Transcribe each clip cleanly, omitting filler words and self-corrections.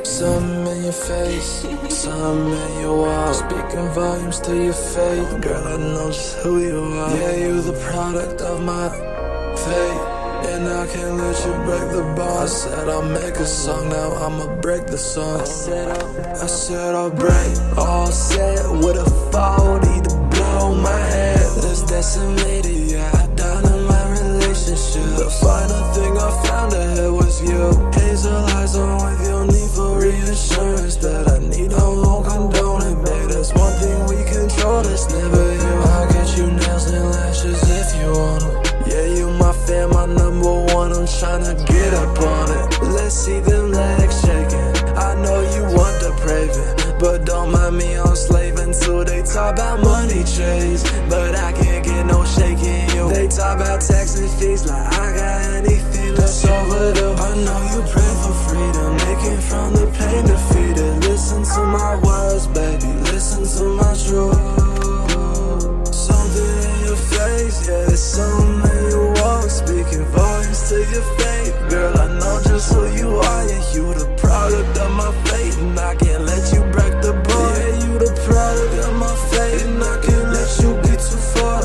Something in your face, something in your walk, speaking volumes to your faith. Girl, I know just who you are. Yeah, you the product of my fate, and I can't let you break the bond. I said I'll make a song, now I'ma break the song. I said I'll break. All set with a 40 to blow my head. This decimated, yeah, I died in my relationship. The final thing I found ahead was you. Hazel eyes on with your need for reassurance that I need, I won't condone it, babe. That's one thing we control, that's never you. I'll get you nails and lashes if you want them. Yeah, you my fan, my number one, I'm tryna get up on it. Let's see them legs shaking. I know you want the craving, but don't mind me, I'm slaving till they talk about money trades. But I can't get no shaking you. They talk about tax and fees like I got anything that's overdue. I know you pray for freedom, they came from the pain defeated. Listen to my words, baby, listen to my truth. Something in your face, yeah, it's something in your walk, speaking volumes to your faith. Girl, I know just who you are, yeah, you the product of my fate, and I can't let you break the bond. Yeah, you the product of my fate, and I can't let you get too far.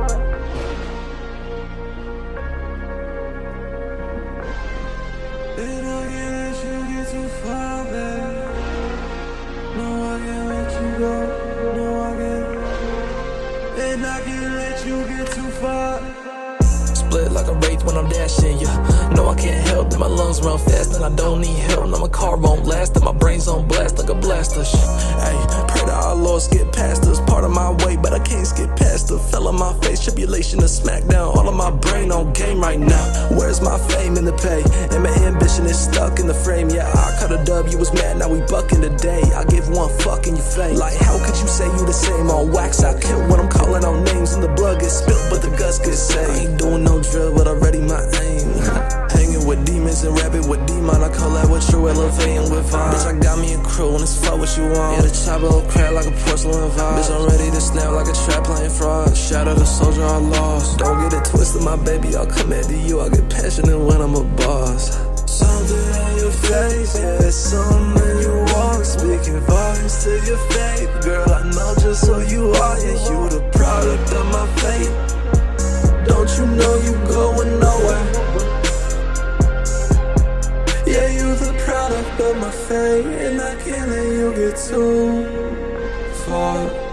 And I can't let you get too far, baby. No, I can't let you go. No, I can't. And I can't let you get too far. Split like a wraith when I'm dashing, yeah. No, I can't help that my lungs run fast and I don't need help. Now my car won't last and my brain's on blast like a blaster. Hey, pray to our Lord skip past us. Part of my way, but I can't skip past her. Fell on my face, tribulation to smackdown. All of my brain on game right now. Where's my fame in the pay? And my ambition is stuck in the frame. Yeah, I cut a dub, you was mad, now we bucking today. I give one fuck in your face. Like, how could you say you the same on wax? I kill when I'm calling out names and the blood gets spilled, but the guts get saved. I ain't doing no drill, but already my aim. Hanging with demons and rapping with demon. I call that what true elevating with vibe. Bitch, I got me a crew and it's fuck what you want. Yeah, the chopper will crack like a porcelain vibe. Bitch, I'm ready to snap like a trap playing fraud. Shout out a soldier I lost. Don't get it twisted, my baby, I'll come at you. I get passionate when I'm a boss. Something in your face, yeah, it's something in your walk, speaking volumes to your faith. Girl, I know just who you are, yeah, you the product of my fate. Don't you know you going nowhere? Yeah, you the product of my fate, and I can't let you get too far.